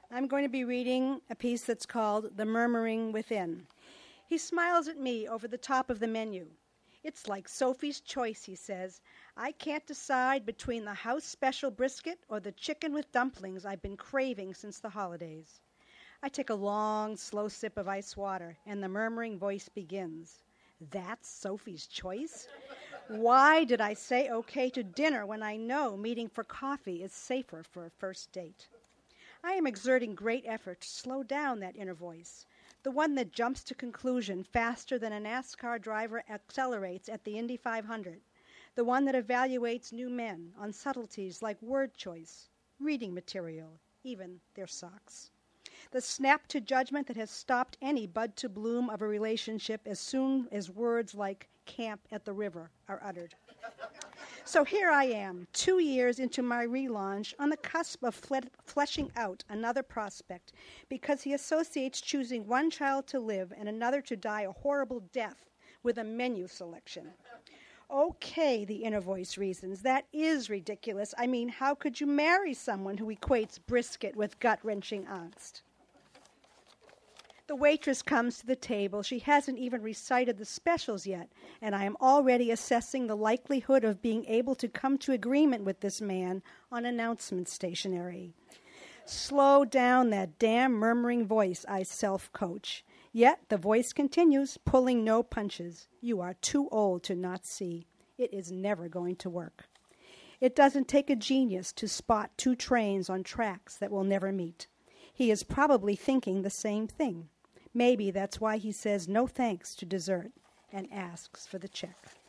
I'm going to be reading a piece that's called The Murmuring Within. He smiles at me over the top of the menu. It's like Sophie's Choice, he says. I can't decide between the house special brisket or the chicken with dumplings I've been craving since the holidays. I take a long, slow sip of ice water, and the murmuring voice begins. That's Sophie's Choice? Why did I say okay to dinner when I know meeting for coffee is safer for a first date? I am exerting great effort to slow down that inner voice, the one that jumps to conclusion faster than a NASCAR driver accelerates at the Indy 500, the one that evaluates new men on subtleties like word choice, reading material, even their socks. The snap to judgment that has stopped any bud to bloom of a relationship as soon as words like camp at the river are uttered. So here I am, 2 years into my relaunch, on the cusp of fleshing out another prospect because he associates choosing one child to live and another to die a horrible death with a menu selection. Okay, the inner voice reasons, that is ridiculous. I mean, how could you marry someone who equates brisket with gut-wrenching angst? The waitress comes to the table. She hasn't even recited the specials yet, and I am already assessing the likelihood of being able to come to agreement with this man on announcement stationery. Slow down that damn murmuring voice, I self-coach. Yet the voice continues, pulling no punches. You are too old to not see. It is never going to work. It doesn't take a genius to spot two trains on tracks that will never meet. He is probably thinking the same thing. Maybe that's why he says no thanks to dessert and asks for the check.